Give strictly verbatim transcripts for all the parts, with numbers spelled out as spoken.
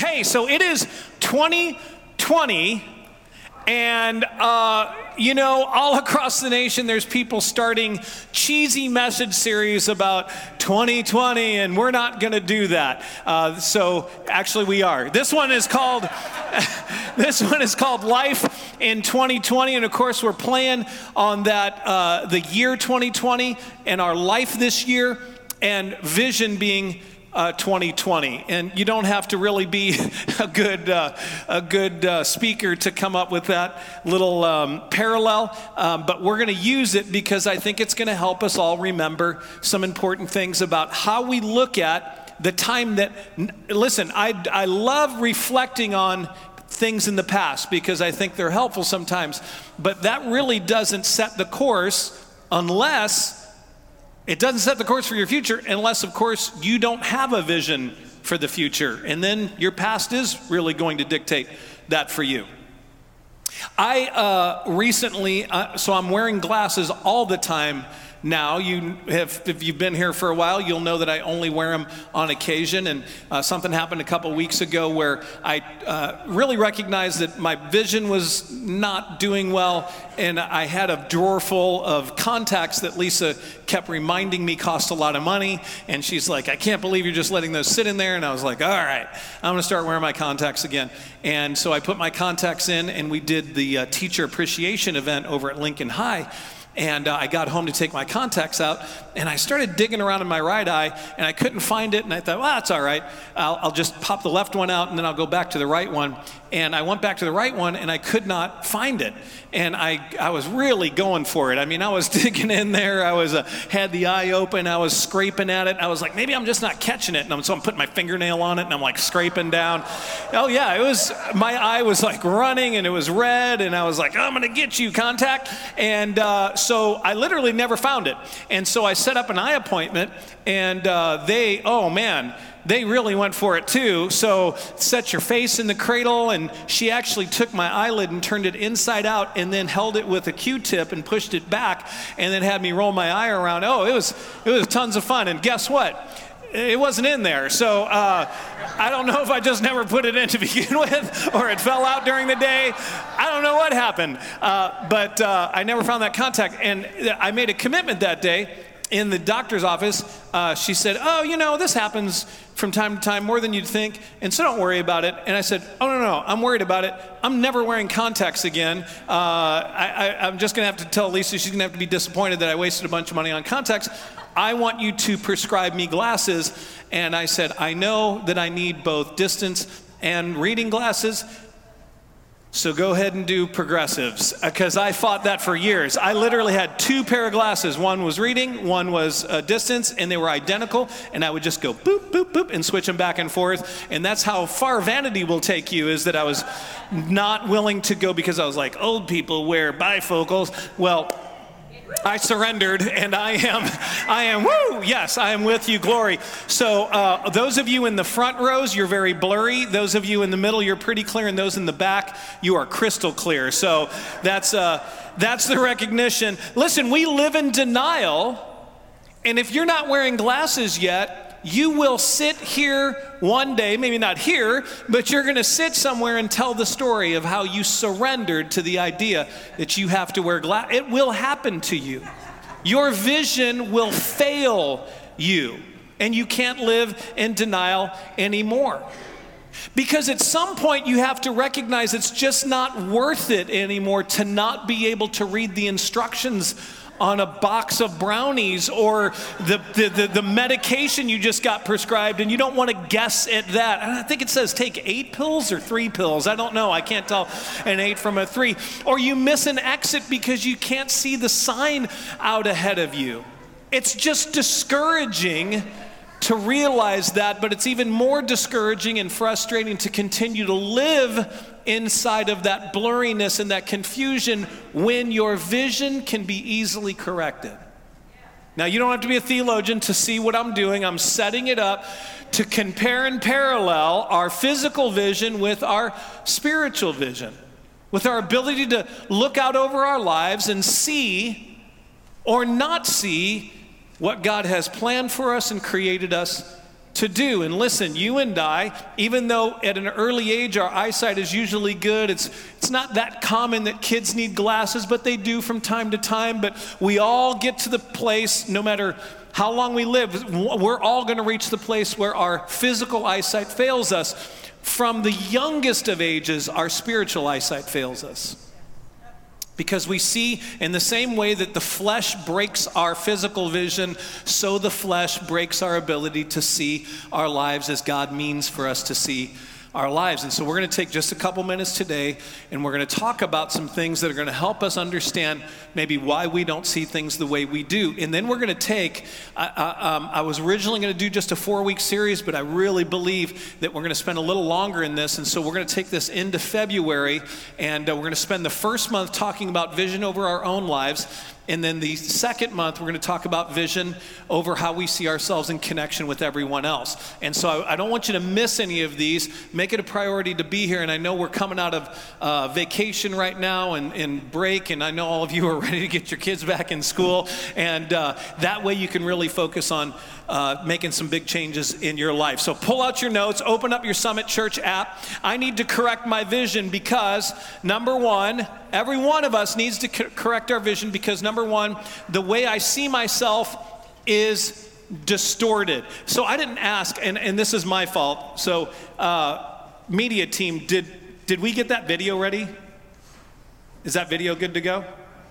Hey, so it is twenty twenty, and uh, you know, all across the nation, there's people starting cheesy message series about twenty twenty, and we're not going to do that. Uh, so actually, we are. This one is called this one is called Life in twenty twenty, and of course, we're playing on that uh, the year twenty twenty and our life this year, and vision being Uh, twenty twenty, and you don't have to really be a good uh, a good uh, speaker to come up with that little um, parallel, um, but we're going to use it because I think it's going to help us all remember some important things about how we look at the time that, listen, I, I love reflecting on things in the past because I think they're helpful sometimes, but that really doesn't set the course unless It doesn't set the course for your future unless, of course, you don't have a vision for the future. And then your past is really going to dictate that for you. I uh, recently, uh, so I'm wearing glasses all the time now. You have, if you've been here for a while, you'll know that I only wear them on occasion. And uh, something happened a couple weeks ago where I uh, really recognized that my vision was not doing well. And I had a drawer full of contacts that Lisa kept reminding me cost a lot of money. And she's like, I can't believe you're just letting those sit in there. And I was like, all right, I'm going to start wearing my contacts again. And so I put my contacts in, and we did the uh, teacher appreciation event over at Lincoln High. And uh, I got home to take my contacts out, and I started digging around in my right eye, and I couldn't find it, and I thought, well, that's all right. I'll, I'll just pop the left one out, and then I'll go back to the right one. And I went back to the right one, and I could not find it. And I, I was really going for it. I mean, I was digging in there. I was uh, had the eye open. I was scraping at it. I was like, maybe I'm just not catching it. And I'm, so I'm putting my fingernail on it, and I'm like scraping down. Oh, yeah, it was, my eye was like running, and it was red, and I was like, I'm going to get you, contact. And uh, so I literally never found it. And so I set up an eye appointment, and uh, they, oh, man, they really went for it too. So set your face in the cradle, and she actually took my eyelid and turned it inside out and then held it with a Q-tip and pushed it back and then had me roll my eye around. Oh, it was it was tons of fun. And guess what? It wasn't in there. So uh, I don't know if I just never put it in to begin with or it fell out during the day. I don't know what happened. Uh, but uh, I never found that contact. And I made a commitment that day in the doctor's office. Uh, she said, oh, you know, this happens from time to time, more than you'd think, and so don't worry about it. And I said, oh, no, no, I'm worried about it. I'm never wearing contacts again. Uh, I, I, I'm just going to have to tell Lisa she's going to have to be disappointed that I wasted a bunch of money on contacts. I want you to prescribe me glasses. And I said, I know that I need both distance and reading glasses, so go ahead and do progressives, because I fought that for years. I literally had two pair of glasses. One was reading, one was uh, distance, and they were identical, and I would just go boop, boop, boop, and switch them back and forth. And that's how far vanity will take you, is that I was not willing to go because I was like, old people wear bifocals. Well, I surrendered, and I am, I am, woo, yes, I am with you, glory. So uh, those of you in the front rows, you're very blurry. Those of you in the middle, you're pretty clear, and those in the back, you are crystal clear. So that's, uh, that's the recognition. Listen, we live in denial, and if you're not wearing glasses yet, you will sit here one day, maybe not here, but you're going to sit somewhere and tell the story of how you surrendered to the idea that you have to wear glasses. It will happen to you. Your vision will fail you, and you can't live in denial anymore. Because at some point you have to recognize it's just not worth it anymore to not be able to read the instructions on a box of brownies, or the, the, the, the medication you just got prescribed, and you don't want to guess at that. And I think it says take eight pills or three pills. I don't know. I can't tell an eight from a three. Or you miss an exit because you can't see the sign out ahead of you. It's just discouraging to realize that, but it's even more discouraging and frustrating to continue to live inside of that blurriness and that confusion when your vision can be easily corrected. Now, you don't have to be a theologian to see what I'm doing. I'm setting it up to compare and parallel our physical vision with our spiritual vision, with our ability to look out over our lives and see or not see what God has planned for us and created us to do. And listen, you and I, even though at an early age our eyesight is usually good, it's it's not that common that kids need glasses, but they do from time to time. But we all get to the place, no matter how long we live, we're all going to reach the place where our physical eyesight fails us. From the youngest of ages, our spiritual eyesight fails us. Because we see in the same way that the flesh breaks our physical vision, so the flesh breaks our ability to see our lives as God means for us to see our lives. And so we're going to take just a couple minutes today, and we're going to talk about some things that are going to help us understand maybe why we don't see things the way we do. And then we're going to take, uh, um, I was originally going to do just a four-week series, but I really believe that we're going to spend a little longer in this. And so we're going to take this into February, and uh, we're going to spend the first month talking about vision over our own lives. And then the second month, we're going to talk about vision over how we see ourselves in connection with everyone else. And so I, I don't want you to miss any of these. Make it a priority to be here. And I know we're coming out of uh, vacation right now and, and break. And I know all of you are ready to get your kids back in school. And uh, that way you can really focus on uh, making some big changes in your life. So pull out your notes, open up your Summit Church app. I need to correct my vision because, number one, every one of us needs to co- correct our vision because, number one, the way I see myself is distorted. So I didn't ask, and, and this is my fault. So uh, media team, did, did we get that video ready? Is that video good to go?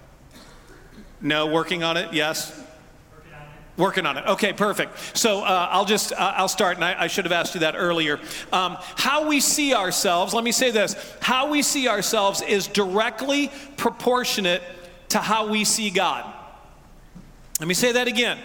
No, working on it, yes? Working on it. Okay, perfect. So uh, I'll just, uh, I'll start, and I, I should have asked you that earlier. Um, how we see ourselves, let me say this, how we see ourselves is directly proportionate to how we see God. Let me say that again.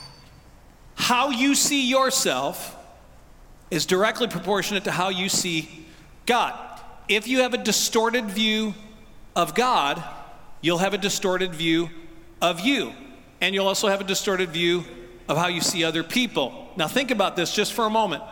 How you see yourself is directly proportionate to how you see God. If you have a distorted view of God, you'll have a distorted view of you. And you'll also have a distorted view of how you see other people. Now think about this just for a moment.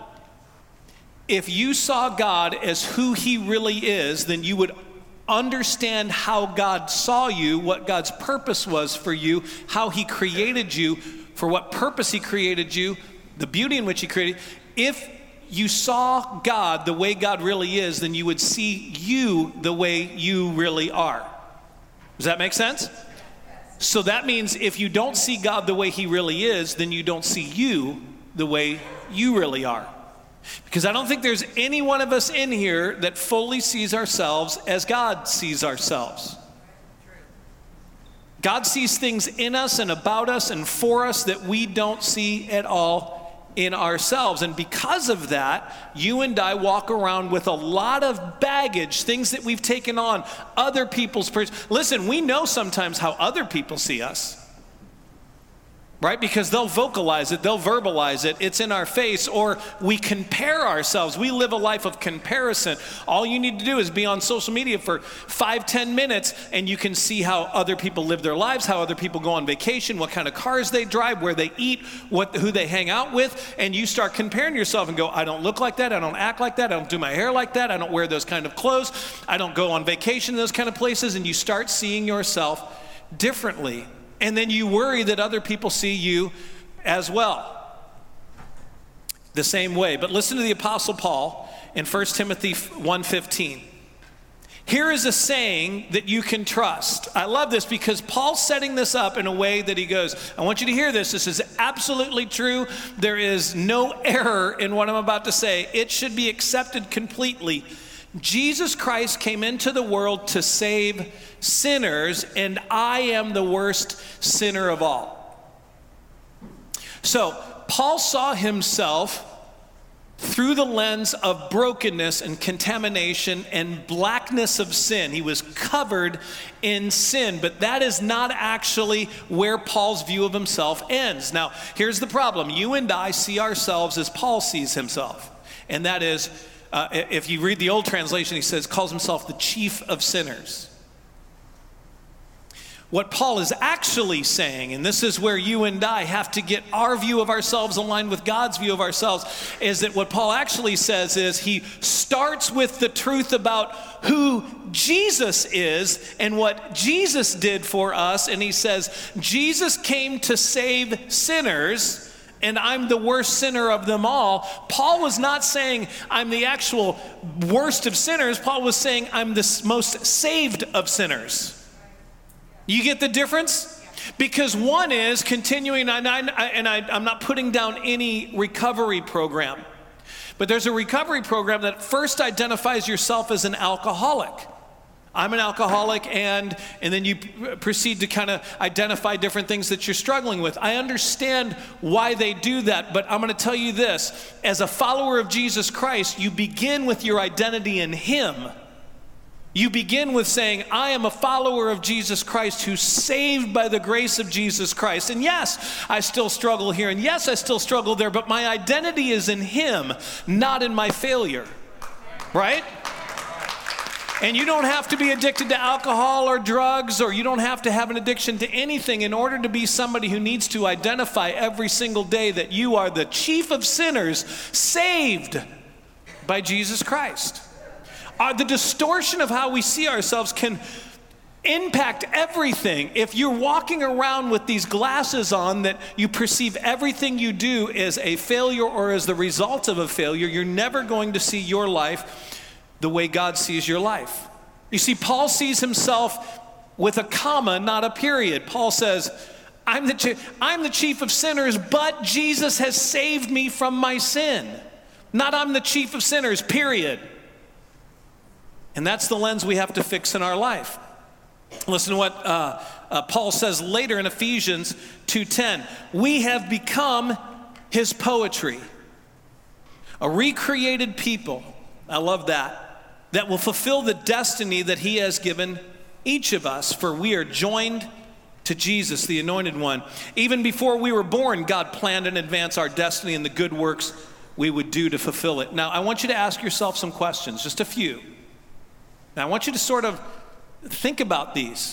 If you saw God as who he really is, then you would understand how God saw you, what God's purpose was for you, how he created you, for what purpose he created you, the beauty in which he created. If you saw God the way God really is, then you would see you the way you really are. Does that make sense? So that means if you don't see God the way he really is, then you don't see you the way you really are. Because I don't think there's any one of us in here that fully sees ourselves as God sees ourselves. God sees things in us and about us and for us that we don't see at all in ourselves. And because of that, you and I walk around with a lot of baggage, things that we've taken on, other people's pers- Listen, we know sometimes how other people see us. Right? Because they'll vocalize it, they'll verbalize it, it's in our face, or we compare ourselves. We live a life of comparison. All you need to do is be on social media for five, ten minutes, and you can see how other people live their lives, how other people go on vacation, what kind of cars they drive, where they eat, what who they hang out with, and you start comparing yourself and go, I don't look like that, I don't act like that, I don't do my hair like that, I don't wear those kind of clothes, I don't go on vacation in those kind of places, and you start seeing yourself differently. And then you worry that other people see you as well. The same way. But listen to the Apostle Paul in First Timothy one fifteen. Here is a saying that you can trust. I love this because Paul's setting this up in a way that he goes, I want you to hear this. This is absolutely true. There is no error in what I'm about to say. It should be accepted completely. Jesus Christ came into the world to save sinners, and I am the worst sinner of all. So, Paul saw himself through the lens of brokenness and contamination and blackness of sin. He was covered in sin, but that is not actually where Paul's view of himself ends. Now, here's the problem. You and I see ourselves as Paul sees himself, and that is, Uh, if you read the old translation, he says, calls himself the chief of sinners. What Paul is actually saying, and this is where you and I have to get our view of ourselves aligned with God's view of ourselves, is that what Paul actually says is he starts with the truth about who Jesus is and what Jesus did for us, and he says, Jesus came to save sinners, and I'm the worst sinner of them all. Paul was not saying I'm the actual worst of sinners. Paul was saying I'm the most saved of sinners. You get the difference? Because one is continuing, and, I, and I, I'm not putting down any recovery program, but there's a recovery program that first identifies yourself as an alcoholic. I'm an alcoholic, and, and then you proceed to kind of identify different things that you're struggling with. I understand why they do that, but I'm going to tell you this. As a follower of Jesus Christ, you begin with your identity in Him. You begin with saying, I am a follower of Jesus Christ who's saved by the grace of Jesus Christ. And yes, I still struggle here, and yes, I still struggle there, but my identity is in Him, not in my failure. Right? And you don't have to be addicted to alcohol or drugs, or you don't have to have an addiction to anything in order to be somebody who needs to identify every single day that you are the chief of sinners, saved by Jesus Christ. Uh, the distortion of how we see ourselves can impact everything. If you're walking around with these glasses on that you perceive everything you do as a failure or as the result of a failure, you're never going to see your life the way God sees your life. You see, Paul sees himself with a comma, not a period. Paul says, I'm the, chi- I'm the chief of sinners, but Jesus has saved me from my sin. Not I'm the chief of sinners, period. And that's the lens we have to fix in our life. Listen to what uh, uh, Paul says later in Ephesians two ten. We have become His poetry, a recreated people. I love that. That will fulfill the destiny that He has given each of us, for we are joined to Jesus, the Anointed One. Even before we were born, God planned in advance our destiny and the good works we would do to fulfill it. Now, I want you to ask yourself some questions, just a few. Now, I want you to sort of think about these.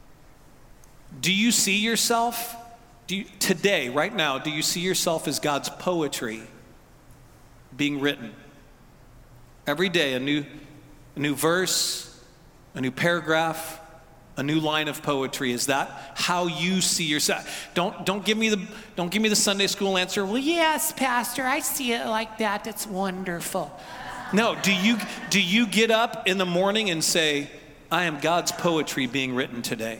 Do you see yourself, do you, today, right now, do you see yourself as God's poetry being written? Every day, a new, a new verse, a new paragraph, a new line of poetry. Is that how you see yourself? Don't, don't give me the, don't give me the Sunday school answer. Well, yes, Pastor, I see it like that. It's wonderful. No, do you, do you get up in the morning and say, I am God's poetry being written today?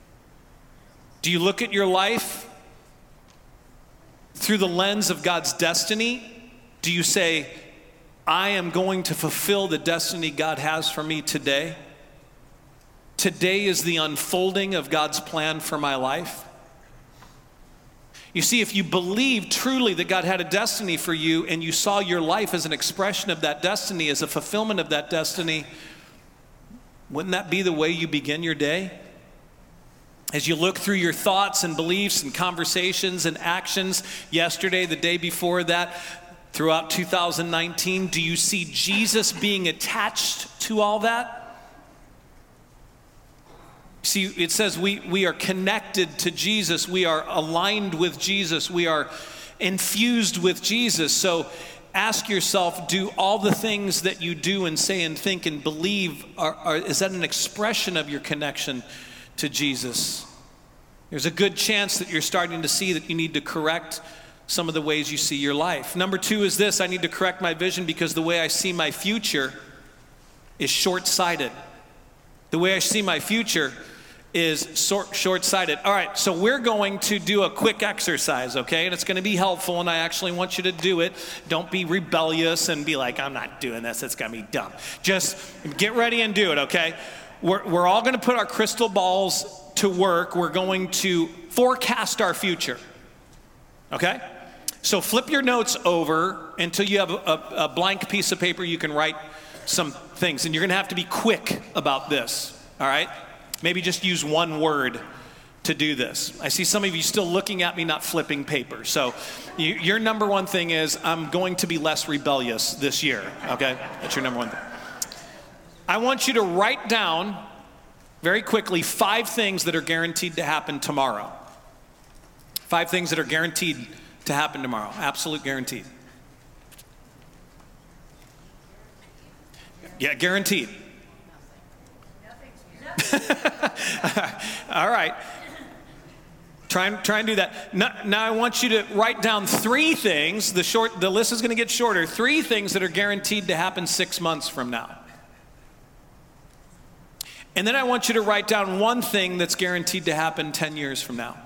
Do you look at your life through the lens of God's destiny? Do you say, I am going to fulfill the destiny God has for me today? Today is the unfolding of God's plan for my life. You see, if you believe truly that God had a destiny for you and you saw your life as an expression of that destiny, as a fulfillment of that destiny, wouldn't that be the way you begin your day? As you look through your thoughts and beliefs and conversations and actions yesterday, the day before that, throughout two thousand nineteen, do you see Jesus being attached to all that? See, it says we, we are connected to Jesus. We are aligned with Jesus. We are infused with Jesus. So ask yourself, do all the things that you do and say and think and believe, are, are, is that an expression of your connection to Jesus? There's a good chance that you're starting to see that you need to correct some of the ways you see your life. Number two is this: I need to correct my vision because the way I see my future is short-sighted. The way I see my future is short-sighted. All right, so we're going to do a quick exercise, okay? And it's going to be helpful, and I actually want you to do it. Don't be rebellious and be like, I'm not doing this. It's going to be dumb. Just get ready and do it, okay? We're, we're all going to put our crystal balls to work. We're going to forecast our future, okay? So flip your notes over until you have a, a, a blank piece of paper you can write some things. And you're going to have to be quick about this, all right? Maybe just use one word to do this. I see some of you still looking at me, not flipping paper. So you, your number one thing is, I'm going to be less rebellious this year, okay? That's your number one thing. I want you to write down very quickly five things that are guaranteed to happen tomorrow. Five things that are guaranteed to happen tomorrow. Absolute guaranteed. Yeah, guaranteed. All right. Try and, try and do that. Now, now I want you to write down three things. The short, the list is going to get shorter. Three things that are guaranteed to happen six months from now. And then I want you to write down one thing that's guaranteed to happen ten years from now.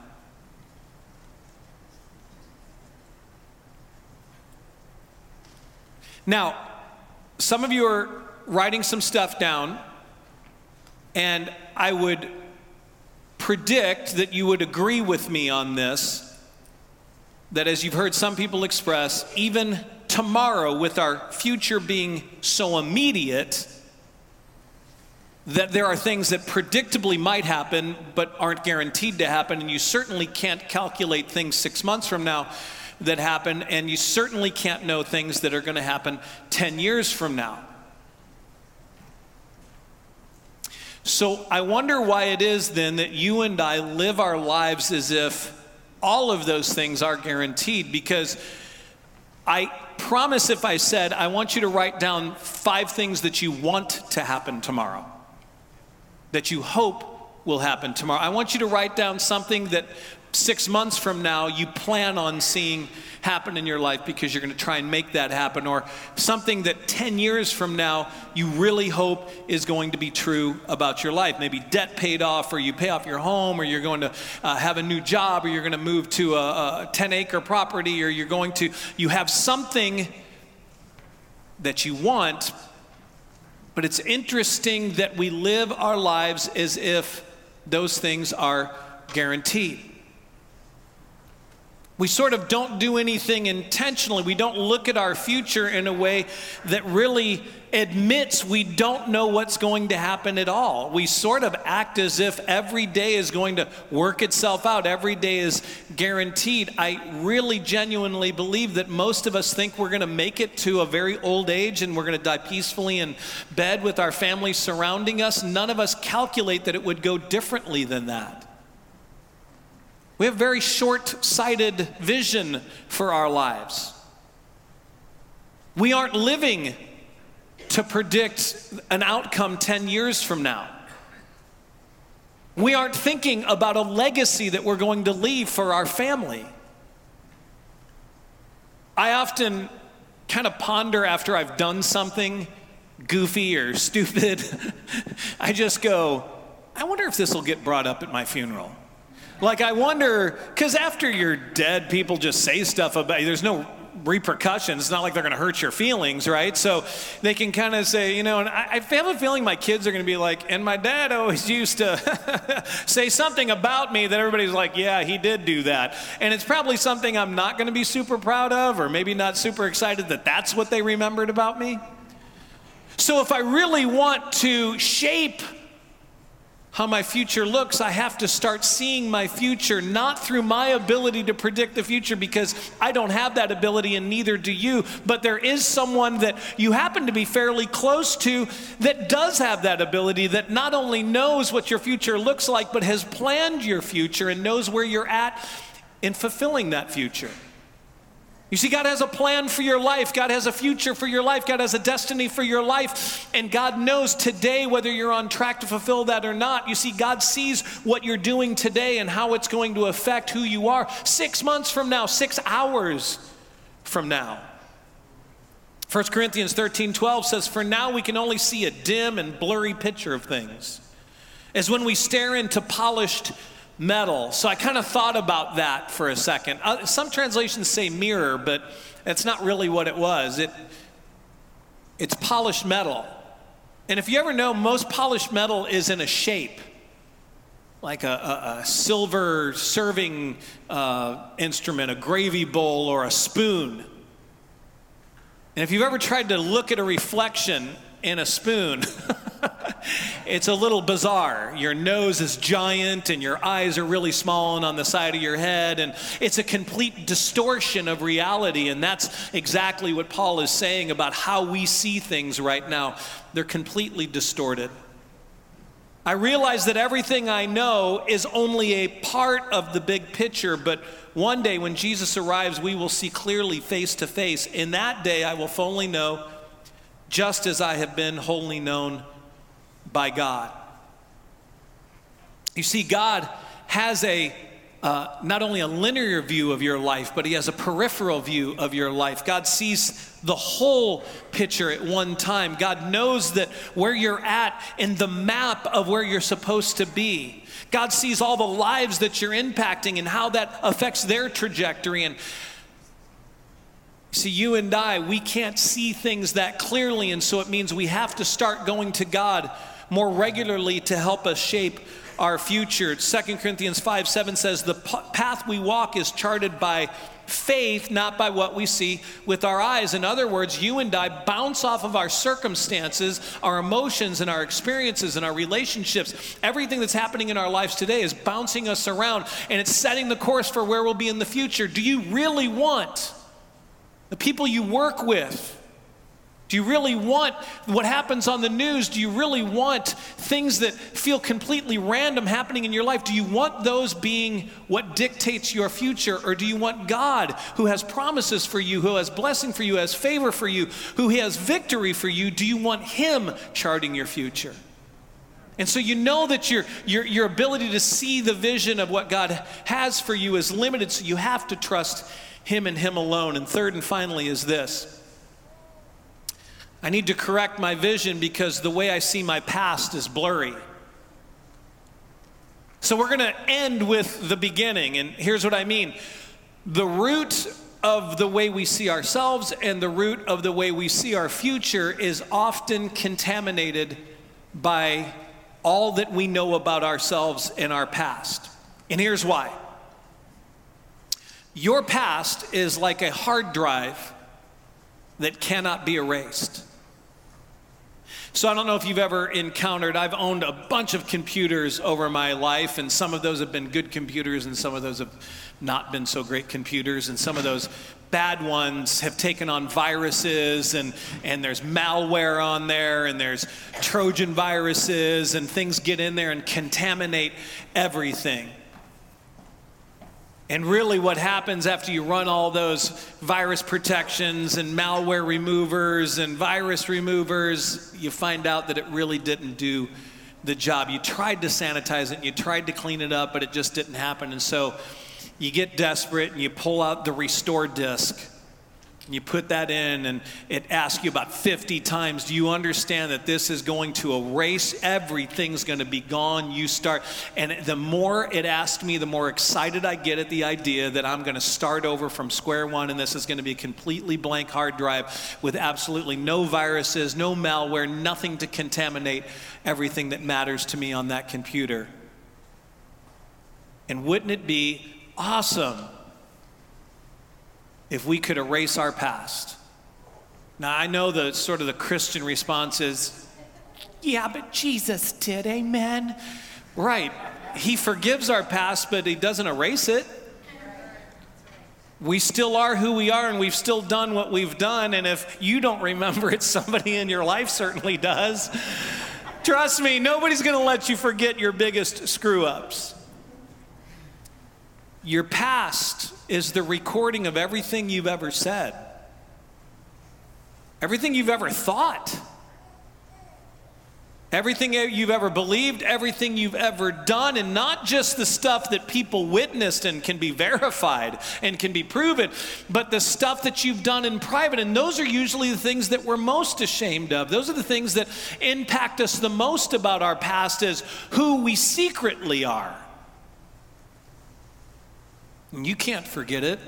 Now, some of you are writing some stuff down, and I would predict that you would agree with me on this, that as you've heard some people express, even tomorrow, with our future being so immediate, that there are things that predictably might happen but aren't guaranteed to happen, and you certainly can't calculate things six months from now that happen, and you certainly can't know things that are going to happen ten years from now. So I wonder why it is then that you and I live our lives as if all of those things are guaranteed, because I promise if I said, I want you to write down five things that you want to happen tomorrow, that you hope will happen tomorrow. I want you to write down something that six months from now you plan on seeing happen in your life because you're going to try and make that happen, or something that ten years from now you really hope is going to be true about your life. Maybe debt paid off, or you pay off your home, or you're going to uh, have a new job, or you're going to move to a, a ten acre property, or you're going to, you have something that you want. But it's interesting that we live our lives as if those things are guaranteed. We sort of don't do anything intentionally. We don't look at our future in a way that really admits we don't know what's going to happen at all. We sort of act as if every day is going to work itself out. Every day is guaranteed. I really genuinely believe that most of us think we're going to make it to a very old age and we're going to die peacefully in bed with our family surrounding us. None of us calculate that it would go differently than that. We have very short-sighted vision for our lives. We aren't living to predict an outcome ten years from now. We aren't thinking about a legacy that we're going to leave for our family. I often kind of ponder after I've done something goofy or stupid. I just go, I wonder if this will get brought up at my funeral. Like, I wonder, because after you're dead, people just say stuff about you. There's no repercussions. It's not like they're going to hurt your feelings, right? So they can kind of say, you know, and I, I have a feeling my kids are going to be like, and my dad always used to say something about me that everybody's like, yeah, he did do that. And it's probably something I'm not going to be super proud of, or maybe not super excited that that's what they remembered about me. So if I really want to shape how my future looks, I have to start seeing my future not through my ability to predict the future, because I don't have that ability and neither do you, but there is someone that you happen to be fairly close to that does have that ability, that not only knows what your future looks like, but has planned your future and knows where you're at in fulfilling that future. You see, God has a plan for your life. God has a future for your life. God has a destiny for your life. And God knows today whether you're on track to fulfill that or not. You see, God sees what you're doing today and how it's going to affect who you are six months from now, six hours from now. First Corinthians thirteen twelve says, "For now we can only see a dim and blurry picture of things, as when we stare into polished metal." So I kind of thought about that for a second. Uh, some translations say mirror, but that's not really what it was. It, it's polished metal. And if you ever know, most polished metal is in a shape, like a, a, a silver serving uh, instrument, a gravy bowl, or a spoon. And if you've ever tried to look at a reflection in a spoon, it's a little bizarre. Your nose is giant and your eyes are really small and on the side of your head, and it's a complete distortion of reality. And that's exactly what Paul is saying about how we see things right now. They're completely distorted. I realize that everything I know is only a part of the big picture, but one day when Jesus arrives, we will see clearly face to face. In that day, I will fully know, just as I have been wholly known by God. You see, God has a uh, not only a linear view of your life, but he has a peripheral view of your life. God sees the whole picture at one time. God knows that where you're at in the map of where you're supposed to be. God sees all the lives that you're impacting and how that affects their trajectory. And see, you and I, we can't see things that clearly, and so it means we have to start going to God more regularly to help us shape our future. Second Corinthians five seven says, the path we walk is charted by faith, not by what we see with our eyes. In other words, you and I bounce off of our circumstances, our emotions, and our experiences, and our relationships. Everything that's happening in our lives today is bouncing us around, and it's setting the course for where we'll be in the future. Do you really want the people you work with? Do you really want what happens on the news? Do you really want things that feel completely random happening in your life? Do you want those being what dictates your future? Or do you want God, who has promises for you, who has blessing for you, has favor for you, who has victory for you? Do you want him charting your future? And so you know that your, your, your ability to see the vision of what God has for you is limited, so you have to trust him and him alone. And third and finally is this: I need to correct my vision because the way I see my past is blurry. So we're going to end with the beginning, and here's what I mean. The root of the way we see ourselves and the root of the way we see our future is often contaminated by all that we know about ourselves and our past. And here's why. Your past is like a hard drive that cannot be erased. So I don't know if you've ever encountered, I've owned a bunch of computers over my life, and some of those have been good computers and some of those have not been so great computers, and some of those bad ones have taken on viruses, and, and there's malware on there, and there's Trojan viruses, and things get in there and contaminate everything. And really what happens after you run all those virus protections and malware removers and virus removers, you find out that it really didn't do the job. You tried to sanitize it and you tried to clean it up, but it just didn't happen. And so you get desperate and you pull out the restore disk. And you put that in and it asks you about fifty times, do you understand that this is going to erase, everything's going to be gone? You start, and the more it asks me, the more excited I get at the idea that I'm going to start over from square one, and this is going to be a completely blank hard drive with absolutely no viruses, no malware, nothing to contaminate everything that matters to me on that computer. And wouldn't it be awesome if we could erase our past? Now, I know the sort of the Christian response is, yeah, but Jesus did, amen? Right. He forgives our past, but he doesn't erase it. We still are who we are, and we've still done what we've done, and if you don't remember it, somebody in your life certainly does. Trust me, nobody's going to let you forget your biggest screw-ups. Your past is the recording of everything you've ever said, everything you've ever thought, everything you've ever believed, everything you've ever done, and not just the stuff that people witnessed and can be verified and can be proven, but the stuff that you've done in private. And those are usually the things that we're most ashamed of. Those are the things that impact us the most about our past, is who we secretly are. And you can't forget it.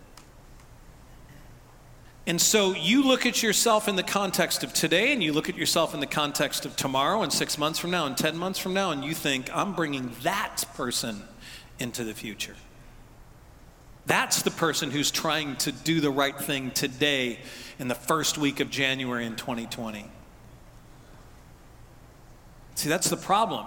And so you look at yourself in the context of today, and you look at yourself in the context of tomorrow and six months from now and ten months from now, and you think, I'm bringing that person into the future. That's the person who's trying to do the right thing today in the first week of January in twenty twenty. See, that's the problem.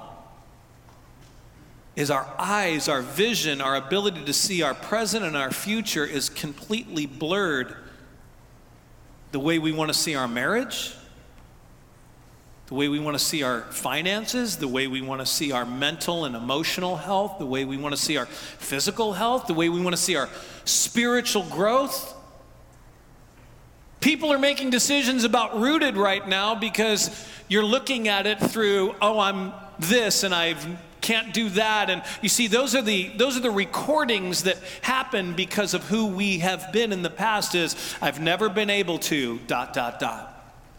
Is our eyes, our vision, our ability to see our present and our future is completely blurred. The way we want to see our marriage, the way we want to see our finances, the way we want to see our mental and emotional health, the way we want to see our physical health, the way we want to see our spiritual growth. People are making decisions about Rooted right now because you're looking at it through, oh, I'm this and I've can't do that. And you see, those are the those are the recordings that happen because of who we have been in the past. Is I've never been able to dot dot dot.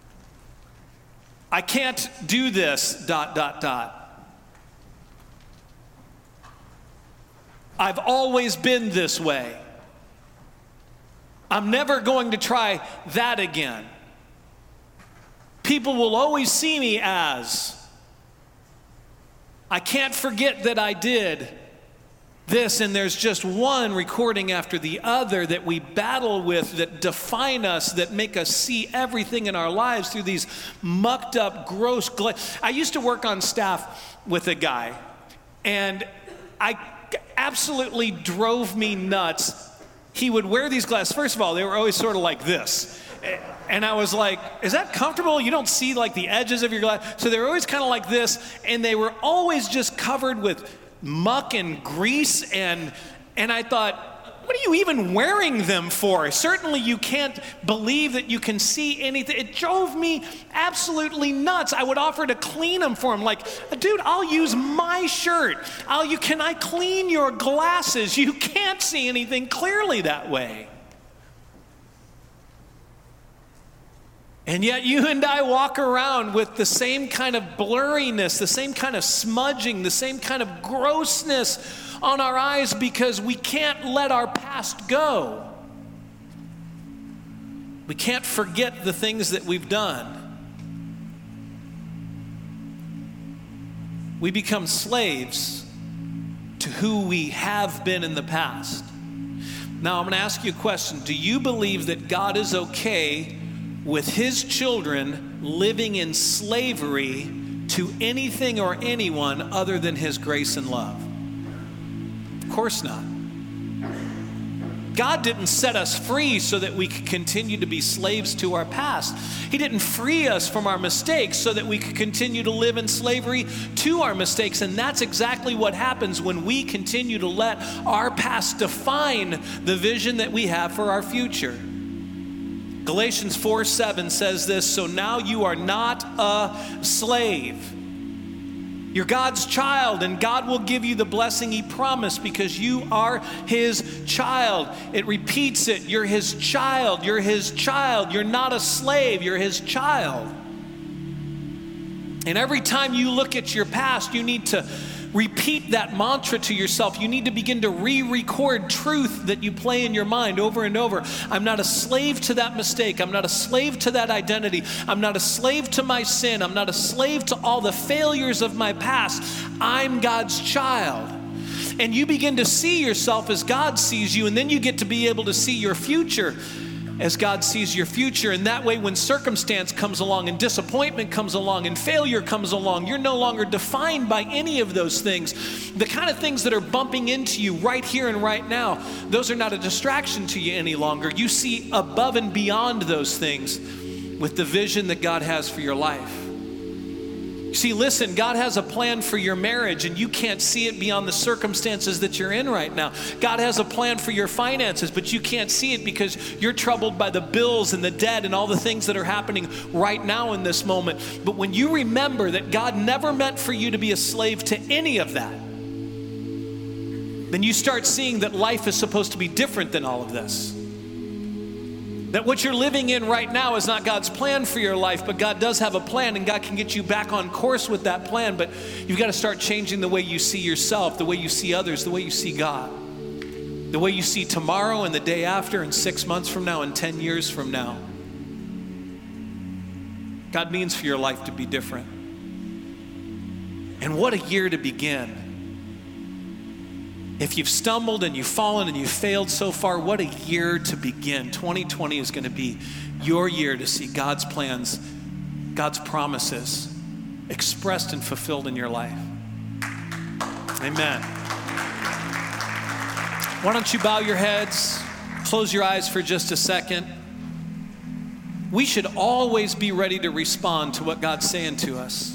I can't do this dot dot dot. I've always been this way. I'm never going to try that again. People will always see me as, I can't forget that I did this, and there's just one recording after the other that we battle with, that define us, that make us see everything in our lives through these mucked up, gross gla- I used to work on staff with a guy, and I absolutely drove me nuts. He would wear these glasses. First of all, they were always sort of like this. And I was like, is that comfortable? You don't see like the edges of your glass. So they were always kind of like this, and they were always just covered with muck and grease. And and I thought, what are you even wearing them for? Certainly you can't believe that you can see anything. It drove me absolutely nuts. I would offer to clean them for him. Like, dude, I'll use my shirt. I'll, you, can I clean your glasses? You can't see anything clearly that way. And yet you and I walk around with the same kind of blurriness, the same kind of smudging, the same kind of grossness on our eyes because we can't let our past go. We can't forget the things that we've done. We become slaves to who we have been in the past. Now I'm going to ask you a question. Do you believe that God is okay with his children living in slavery to anything or anyone other than his grace and love? Of course not. God didn't set us free so that we could continue to be slaves to our past. He didn't free us from our mistakes so that we could continue to live in slavery to our mistakes. And that's exactly what happens when we continue to let our past define the vision that we have for our future. Galatians four seven says this, so now you are not a slave. You're God's child, and God will give you the blessing he promised because you are his child. It repeats it. You're his child. You're his child. You're not a slave. You're his child. And every time you look at your past, you need to repeat that mantra to yourself. You need to begin to re-record truth that you play in your mind over and over. I'm not a slave to that mistake. I'm not a slave to that identity. I'm not a slave to my sin. I'm not a slave to all the failures of my past. I'm God's child. And you begin to see yourself as God sees you, and then you get to be able to see your future as God sees your future. And that way, when circumstance comes along and disappointment comes along and failure comes along, you're no longer defined by any of those things. The kind of things that are bumping into you right here and right now, those are not a distraction to you any longer. You see above and beyond those things with the vision that God has for your life. See, listen, God has a plan for your marriage, and you can't see it beyond the circumstances that you're in right now. God has a plan for your finances, but you can't see it because you're troubled by the bills and the debt and all the things that are happening right now in this moment. But when you remember that God never meant for you to be a slave to any of that, then you start seeing that life is supposed to be different than all of this. That what you're living in right now is not God's plan for your life, but God does have a plan, and God can get you back on course with that plan. But you've got to start changing the way you see yourself, the way you see others, the way you see God, the way you see tomorrow and the day after and six months from now and ten years from now. God means for your life to be different. And what a year to begin. If you've stumbled and you've fallen and you've failed so far, what a year to begin. twenty twenty is going to be your year to see God's plans, God's promises expressed and fulfilled in your life. Amen. Why don't you bow your heads, close your eyes for just a second. We should always be ready to respond to what God's saying to us.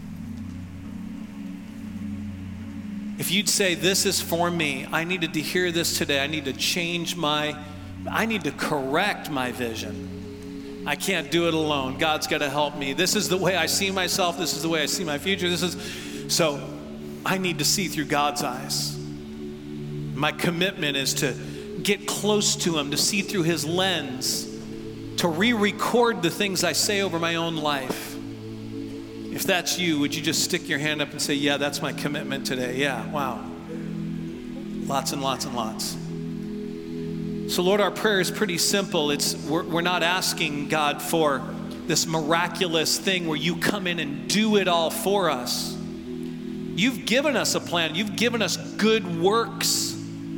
If you'd say, this is for me, I needed to hear this today. I need to change my, I need to correct my vision. I can't do it alone. God's got to help me. This is the way I see myself. This is the way I see my future. This is, so I need to see through God's eyes. My commitment is to get close to him, to see through his lens, to re-record the things I say over my own life. If that's you, would you just stick your hand up and say, yeah, that's my commitment today. Yeah, wow. Lots and lots and lots. So Lord, our prayer is pretty simple. It's we're, we're not asking God for this miraculous thing where you come in and do it all for us. You've given us a plan. You've given us good works.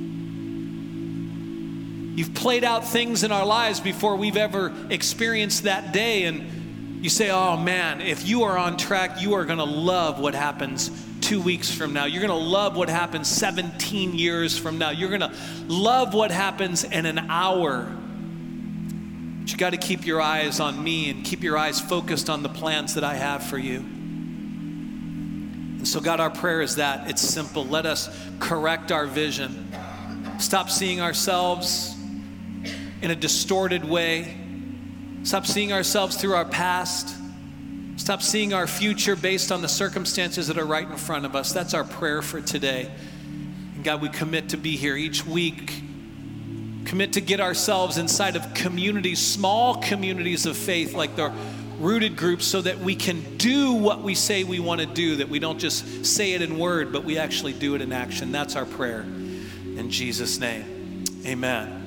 You've played out things in our lives before we've ever experienced that day. And you say, oh man, if you are on track, you are going to love what happens two weeks from now. You're going to love what happens seventeen years from now. You're going to love what happens in an hour. But you got to keep your eyes on me and keep your eyes focused on the plans that I have for you. And so God, our prayer is that it's simple. Let us correct our vision. Stop seeing ourselves in a distorted way. Stop seeing ourselves through our past. Stop seeing our future based on the circumstances that are right in front of us. That's our prayer for today. And God, we commit to be here each week. Commit to get ourselves inside of communities, small communities of faith like the rooted groups, so that we can do what we say we want to do, that we don't just say it in word, but we actually do it in action. That's our prayer. In Jesus' name, amen.